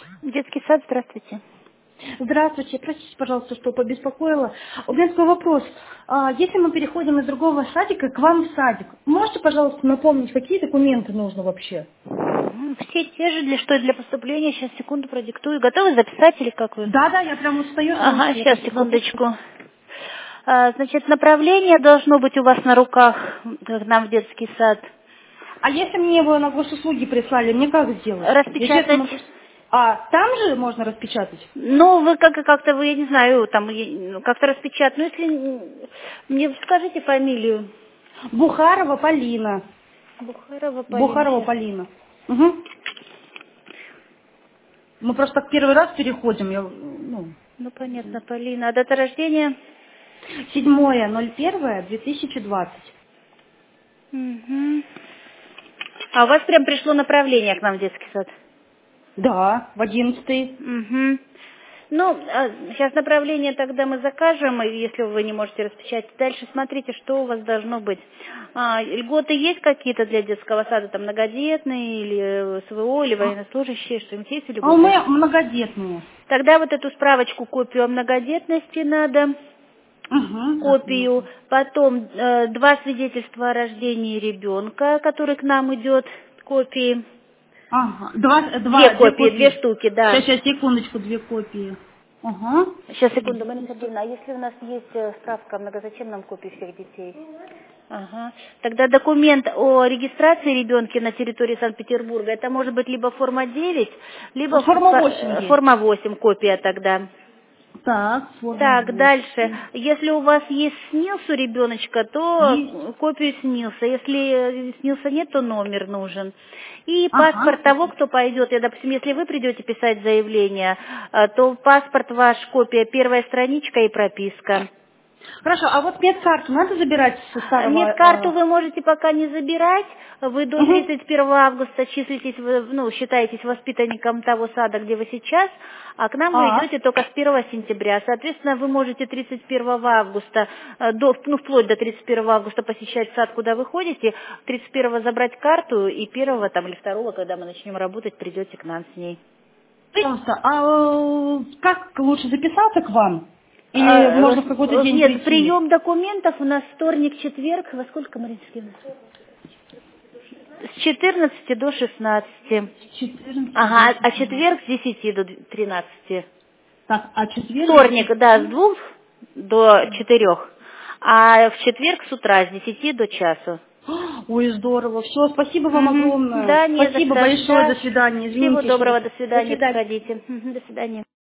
Детский сад, здравствуйте. Здравствуйте, простите, пожалуйста, что побеспокоила. У меня такой вопрос. Если мы переходим из другого садика к вам в садик, можете, пожалуйста, напомнить, какие документы нужно вообще? Все те же, для поступления. Сейчас, секунду, продиктую. Готовы записать или как вы? Да, я прям устаю. Ага, сейчас, секундочку. Значит, направление должно быть у вас на руках, к нам в детский сад. А если мне его на госуслуги прислали, мне как сделать? Распечатать. Там же можно распечатать? Ну, вы как-то, вы, я не знаю, там, как-то распечатать. Ну, если, мне скажите фамилию. Бухарова Полина. Бухарова Полина. Бухарова Сейчас. Полина. Угу. Мы просто так первый раз переходим. Ну, понятно, Полина. А дата рождения? 7.01.2020. Угу. А у вас прям пришло направление к нам в детский сад? Да, в 11-й. Угу. Ну, сейчас направление тогда мы закажем, и если вы не можете распечатать. Дальше смотрите, что у вас должно быть. Льготы есть какие-то для детского сада, там многодетные, или СВО, или военнослужащие, что-нибудь есть А у льготы? меня многодетные. Тогда вот эту справочку, копию о многодетности надо, копию, потом 2 свидетельства о рождении ребенка, который к нам идет, копии. Ага, Две две копии, 2 копии. штуки, да. Сейчас, секундочку, 2 копии. Ага. Сейчас, секунду, Марина Сергеевна, а если у нас есть справка, зачем нам копии всех детей? Ага. Тогда документ о регистрации ребенка на территории Санкт-Петербурга, это может быть либо форма 9, либо Форма 8 есть. форма 8 копия тогда. Так, форма Так, 8. дальше. Если у вас есть СНИЛС у ребеночка, то Есть. копию СНИЛСа. Если СНИЛСа нет, то номер нужен. И Ага. паспорт того, кто пойдет. Допустим, если вы придете писать заявление, то паспорт ваш, копия, первая страничка и прописка. Хорошо, а вот медкарту надо забирать со Медкарту старого... вы можете пока не забирать. Вы до Угу. 31 августа числитесь, считаетесь воспитанником того сада, где вы сейчас, а к нам вы идете только с 1 сентября. Соответственно, вы можете 31 августа, вплоть до 31 августа посещать сад, куда вы ходите, 31 забрать карту и 1 там, или 2, когда мы начнем работать, придете к нам с ней. Пожалуйста, а как лучше записаться к вам? Или можно в какой-то день Нет, прийти? прием документов у нас вторник, четверг. Во сколько, Марина Сергеевна? С 14 до 16. 14 до Ага, а 16. четверг с 10 до 13. Так, а четверг? Вторник, да, с 2 до 4. А в четверг с утра с 10 до часу. Ой, здорово. Все, спасибо вам огромное. Да, не за Спасибо что. большое. Да. До свидания. Всего Извините еще раз. доброго, до До свидания, свидания. приходите. До свидания.